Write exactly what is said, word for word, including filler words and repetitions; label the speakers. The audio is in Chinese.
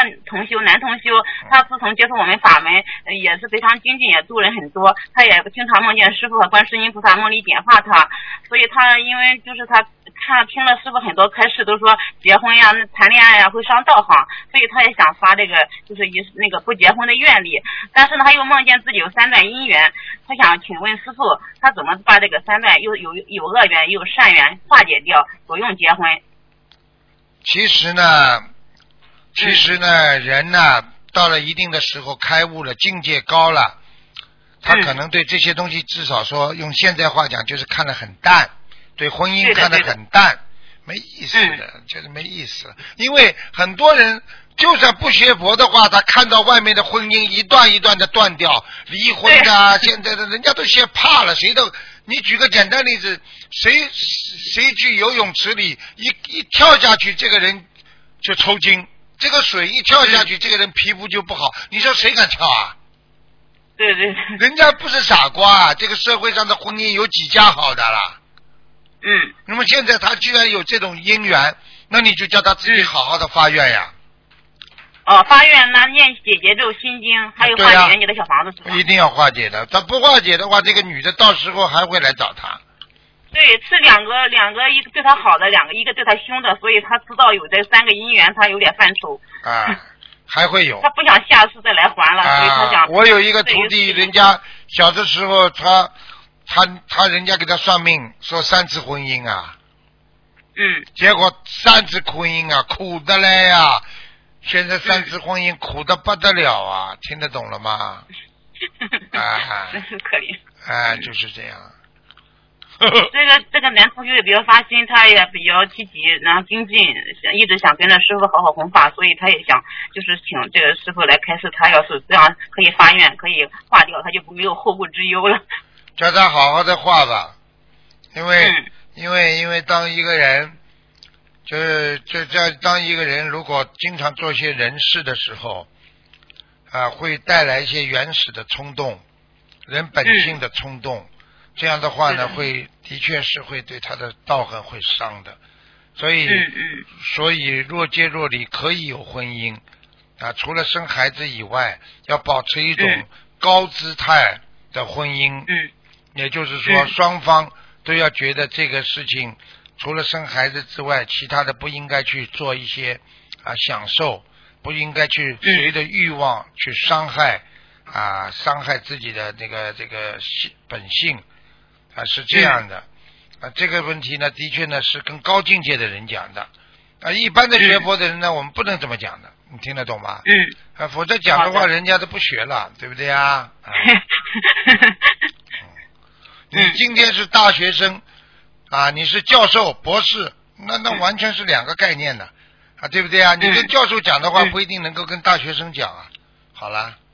Speaker 1: 同修，男同修，他自从接触我们法门，呃也是非常精进，也度人很多。他也经常梦见师傅和观世音菩萨梦里点化他，所以他因为就是他看听了师傅很多开示，都说结婚呀、谈恋爱呀会伤道行，所以他也想发这个就是一那个不结婚的愿力。但是呢，他又梦见自己有三段姻缘，他想请问师傅，他怎么把这个三段又有有恶缘又有善缘化解掉，不用结婚？
Speaker 2: 其实呢，其实呢，嗯、人呢到了一定的时候开悟了，境界高了，他可能对这些东西至少说用现在话讲就是看得很淡，对婚姻看得很淡，没意思的，嗯、就是没意思了。因为很多人就算不学佛的话，他看到外面的婚姻一段一段的断掉，离婚的，现在的人家都吓怕了，谁都。你举个简单例子，谁谁去游泳池里一一跳下去，这个人就抽筋，这个水一跳下去，这个人皮肤就不好，你说谁敢跳啊？
Speaker 1: 对对，
Speaker 2: 人家不是傻瓜啊，这个社会上的婚姻有几家好的啦？
Speaker 1: 嗯。
Speaker 2: 那么现在他居然有这种姻缘，那你就叫他自己好好的发愿呀。
Speaker 1: 哦，发愿那念解结咒心经，还有化解人家的小房子是吧？
Speaker 2: 一定要化解的，他不化解的话，这个女的到时候还会来找他。
Speaker 1: 对，是两个两个，一个对他好的，两个一个对他凶的，所以他知道有这三个姻缘，他有点犯愁。
Speaker 2: 啊，还会有。
Speaker 1: 他不想下次再来还了，啊、所以他想。
Speaker 2: 我有一个徒弟，人家小的时候他他他人家给他算命说三次婚姻啊。
Speaker 1: 嗯。
Speaker 2: 结果三次婚姻啊，苦的嘞呀。现在三次婚姻苦得不得了啊，听得懂了吗？啊，
Speaker 1: 真是可怜。
Speaker 2: 啊，就是这样。
Speaker 1: 这个这个男同学也比较发心，他也比较积极，然后精进，一直想跟着师傅好好弘法，所以他也想就是请这个师傅来开示，他要是这样可以发愿，可以化掉，他就没有后顾之忧了。
Speaker 2: 叫他好好的化吧，因为、
Speaker 1: 嗯、
Speaker 2: 因为因为当一个人。就是这这当一个人如果经常做一些人事的时候，啊，会带来一些原始的冲动，人本性的冲动，嗯、这样的话呢，会的确是会对他的道行会伤的。所以，
Speaker 1: 嗯嗯、
Speaker 2: 所以若即若离可以有婚姻啊，除了生孩子以外，要保持一种高姿态的婚姻，
Speaker 1: 嗯、
Speaker 2: 也就是说，双方都要觉得这个事情。除了生孩子之外，其他的不应该去做一些啊享受，不应该去随着欲望去伤害啊伤害自己的那个这个本性啊，是这样的啊。这个问题呢，的确呢是跟高境界的人讲的啊，一般的学佛的人呢，我们不能这么讲的，你听得懂吗？
Speaker 1: 嗯。
Speaker 2: 啊，否则讲的话，人家都不学了，对不对啊？啊你今天是大学生。啊，你是教授、博士，那那完全是两个概念的，啊，对不对啊？你跟教授讲的话，不一定能够跟大学生讲啊。好了。